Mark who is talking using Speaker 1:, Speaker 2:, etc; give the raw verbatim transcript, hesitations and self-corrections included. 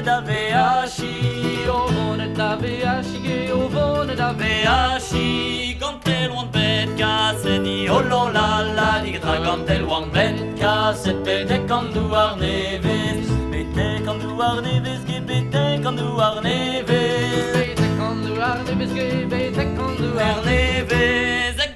Speaker 1: da veashi, au vent da veashi, au vent da veashi. Quand t'es loin de bête cassette, oh la la la, digra quand t'es loin de bête cassette, bête quand nous arneves, bête quand nous arneves, bête quand nous arneves, bête quand nous arneves, bête quand nous arneves.